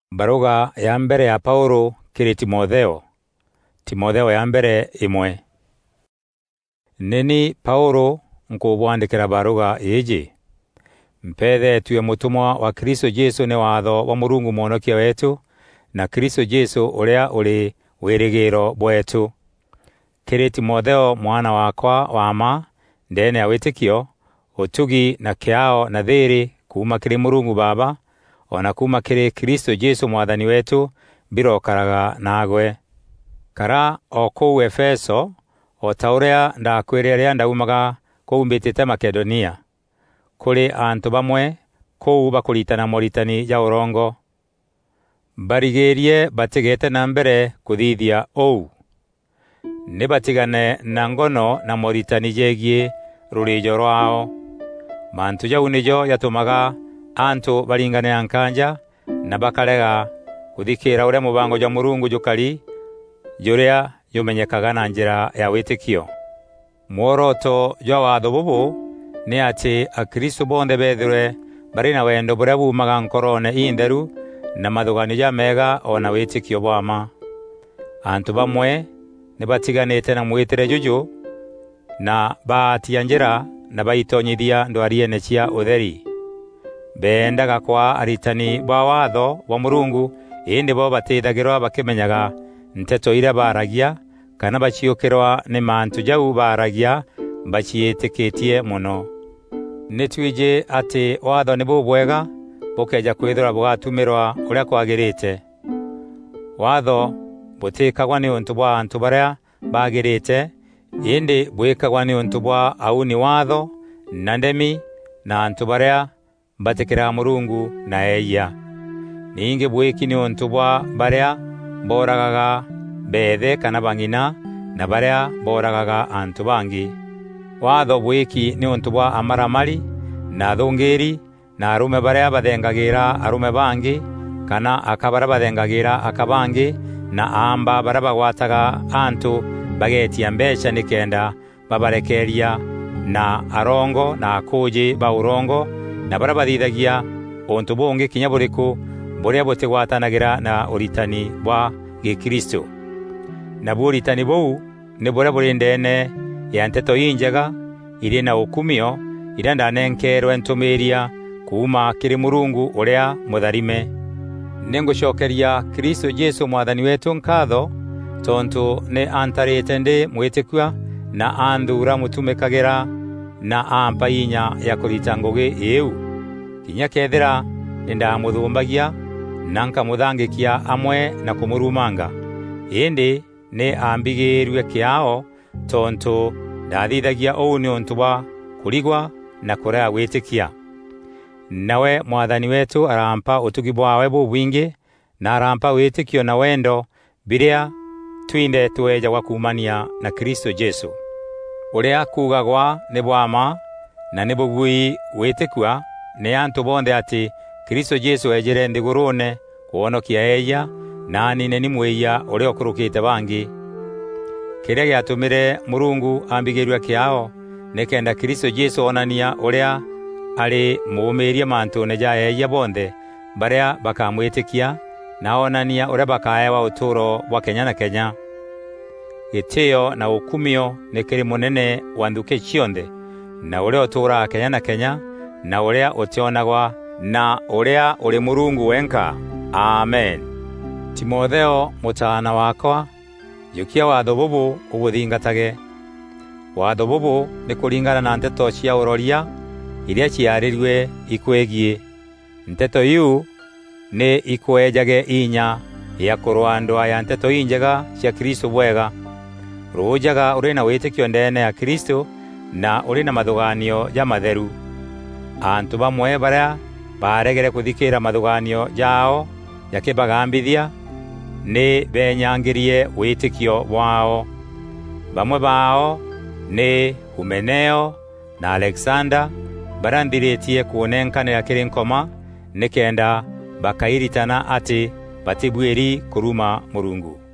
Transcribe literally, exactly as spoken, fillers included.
Baruga ya mbere ya Paulo kiri Timotheo. Timotheo ya mbere imwe. Nini Paulo nkubwandikira baruga iji. Mpethe tuye mutumwa wa Kristo Jesu ne watho wa Murungu Muhonokia wetu na Kristo Jesu uria uri wirigiro bwetu. Kiri Timotheo mwana wakwa wa ma ndene ya witikio utugi na kiao na thiri kuma kiri Murungu Baba ona kuma kiri Kristo Jesu mwathani wetu birokaraga nagwe. Kara o kuu Efeso o taurea ndakwirira ndaumaga kuumbitite Makedonia kuri antu bamwe kuu bakuritana moritani ya urongo barigerie batigete na mbere kuthithia ou ne batigane na ngono na moritani jegie rurijo rwao mantu jau nijo yatumaga antu balingane ankanja na bakarega kuthikira ure mubango ja Murungu jukali juria yumenyekaga na njira ya witikio. Mworoto jwa watho bubu ni ati akristo bonde bethire bari na wendo buria bumaga nkorone inderu na mathugani ja mega ona witikio bwama. Antu bamwe ne batiganite na mwitire juju na batia njira na baitonyithia ndwariene cia utheri. Bendaga kwa aritani bwa watho wa Murungu indi bo batithagirwa bakimenyaga nteto ira baragia kana bachiokirwa ne mantu jau baragia bachietiketie muno. Netwije ati watho ne bubwega bukeja kwithira bugatumirwa uria kwagirite. Watho butikagwa ni untu bwa antu baria bagirite indi bwikagwa ni untu bwa auni watho na ndemi na antu baria batekera Murungu na eya. Ninge bwiki ni untu bwa baria boragaga bethe kana bangina na baria boragaga antu bangi. Watho bwiki ni untu bwa amaramari na thungiri na arume baria bathengagira arume bangi kana akabara bathengagira akabangi na amba baria bagwataga antu bagetia mbeca nikenda babarekeria na arongo na akuji ba urongo na baria bathithagia untu bungi kinya buriku buria butigwatanagira na uritani bwa Gikristo. Na buritani buu ni buria buri ndene ya nteto injega iri na ukumio ira ndanenkerwe ntumiria kuma kiri Murungu uria mutharime. Ningushokeria Kristo Jesu mwathani wetu nkatho tontu ne antarite ndi mwitikwa na andura mutumikagira na ampa inya ya kurita ngugi iu kinya kethira ndamudhumbagia nanka muthangikia amwe na kumurumanga indi ne ambigirwe kiao tontu ndathithagia ou ni untu bwa kurigwa na kurea witikia. Nawe mwathani wetu arampa utugi bwawe bubwingi na arampa witikio na wendo biria twinde tweja wa kumania na Kristo Jesu uria kugagwa ni bwama na ni bugui witikwa ni antu bonde ati Kristo Jesu ejere ndigurune kuonokia eya nani neni mweya uria okurukite bangi. Kiria giatumire Murungu ambigirwe kiao nekenda Kristo Jesu onania uria ari muumiria mantu neja eya bonde baria bakamwitikia na onania uria bakaewa uturo wa Kenya na Kenya. Gitio na ukumio nekiri munene wanduke chionde na uria utura Kenya na Kenya na uria utionagwa na uria uri Murungu wenka. Amen. Timotheo mutana wakwa yukia watho bubu ubuthingatage. Watho bubu ni kuringana na nteto cia uroria iria ciarirwe ikwegie. Nteto iu ni ikwejage inya ya kurwandwa ya nteto injega cia Kristo bwega. Rujaga uri na witikio ndene ya Kristo na uri na mathuganio ya matheru. Antu bamwe baria baregere kuthikira mathuganio jao yakibagambithia ni benyangirie witikio bwao. Bamwe bao ni Humeneo na Alexander barandiretie kuonenkanira kiri nkoma nikenda bakairitana ati batibwiri kuruma Murungu.